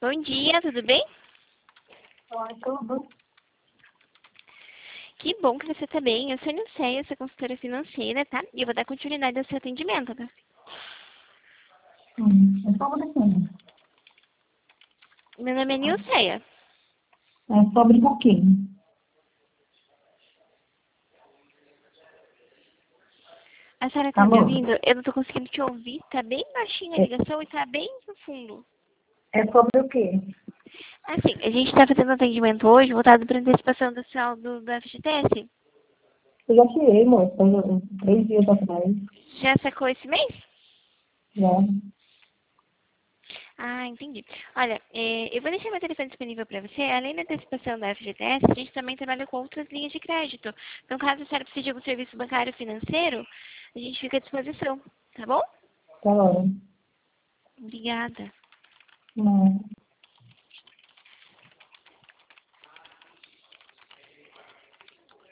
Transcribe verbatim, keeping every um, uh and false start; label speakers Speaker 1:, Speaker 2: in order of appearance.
Speaker 1: Bom dia, tudo bem?
Speaker 2: Oi, tudo.
Speaker 1: Que bom que você está bem. Eu sou a Nilceia, sua consultora financeira, tá? E eu vou dar continuidade ao seu atendimento, tá?
Speaker 2: Hum, é sobre o quê?
Speaker 1: Meu nome é Nilceia.
Speaker 2: É sobre o quê?
Speaker 1: A senhora está me
Speaker 2: Alô?
Speaker 1: ouvindo? Eu não estou conseguindo te ouvir. Tá bem baixinha a
Speaker 2: É,
Speaker 1: ligação e tá bem no fundo.
Speaker 2: é sobre o quê?
Speaker 1: Assim, a gente está fazendo um atendimento hoje voltado para antecipação do saldo do F G T S.
Speaker 2: Eu já tirei, moço, faz uns três dias atrás.
Speaker 1: Já sacou esse mês?
Speaker 2: Já.
Speaker 1: Ah, entendi. Olha, é, eu vou deixar meu telefone disponível para você. Além da antecipação da F G T S, a gente também trabalha com outras linhas de crédito. Então, caso a senhora precise de algum serviço bancário financeiro, a gente fica à disposição, tá bom?
Speaker 2: Tá hora.
Speaker 1: Obrigada.
Speaker 2: Não.